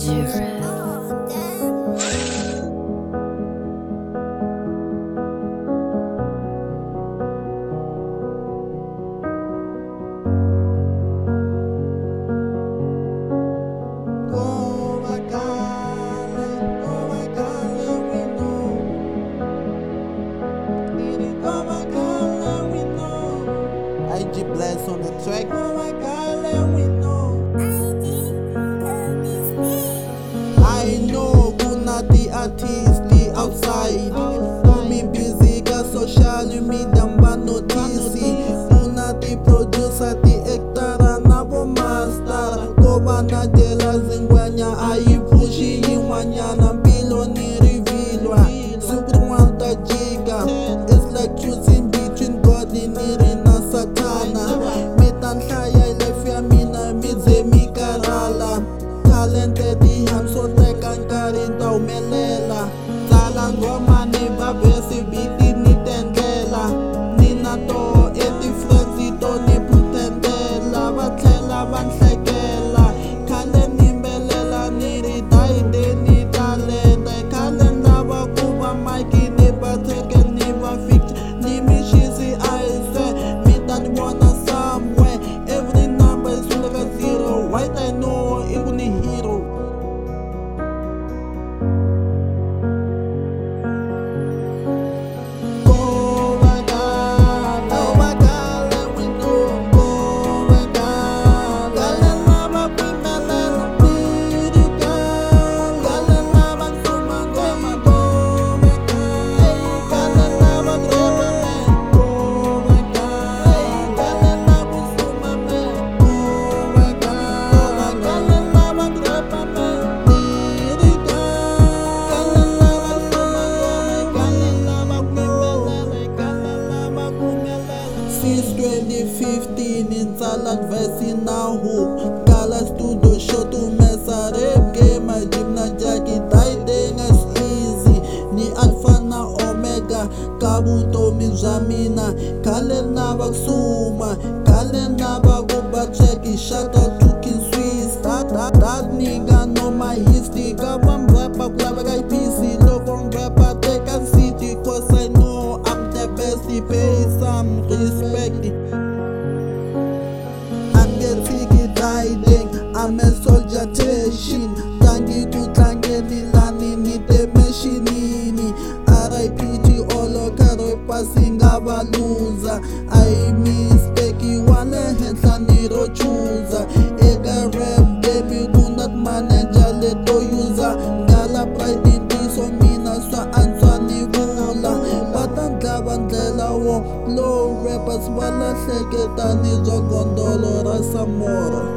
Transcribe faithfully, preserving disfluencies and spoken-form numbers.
I G Blast on the track. Oh my God, let me know. I know kuna ti artisti outside. Kumi busy ka social media mba notisi. Kuna ti producer ti actor na bo master. Koba na dela zingwanya aipushi yimanyana mpilo ni revealwa. Super mwanta jiga. It's like choosing between God and Irina Satana. Metanhlaya life ya mina mize mikarala. Talented iham so teka nkari ntaumelela. Tsala ngoma ni babesi biti nitendlela. Nina to eti friends to ni pretendela. Batlela banhlekela. Khale nimbelela niri daide ni talenta. Khale ndaba kuba maiki ni batheke ni bafix. Ni mishisi aise. Mina ni wanna somewhere. Every number is like a zero. White I know even a hero. Oh my God, oh my God, let me know. Oh my God, kala lama pimela piri ka, kala lama sumangoma. Oh my God, kala lama drepa me. Oh my God, kala lama sumame. Oh my God, kala lama drepa me. Piri ka, kala lama sumangoma, kala lama pimela, kala lama kumela. Since twenty fifteen insala advice na hook. Kala studio show to mesa rap game a gym na jackie tiding as easy. Ni alpha na omega kabuto mizamina. Kale na bagsuma, kale na baguba cheki. Shout out to King Swiss. That, that, that nigga know my history. Kabam rapper club guy P C. Love on rapper take a city. Cause I know I'm the best. He pay some respect. I'm getting riding. I'm a soldier teshin. Tangi tu tangi nilani ni te meshinini. R I P T olo karo passing abaluza. I mistake wale hensa niro chuza. Ega rap baby kunat manager leto user. Ngala pride iti so mina swa answa ni vula. Batanda bandela wo low rappers wala seketa ni zogondolo rasamoro.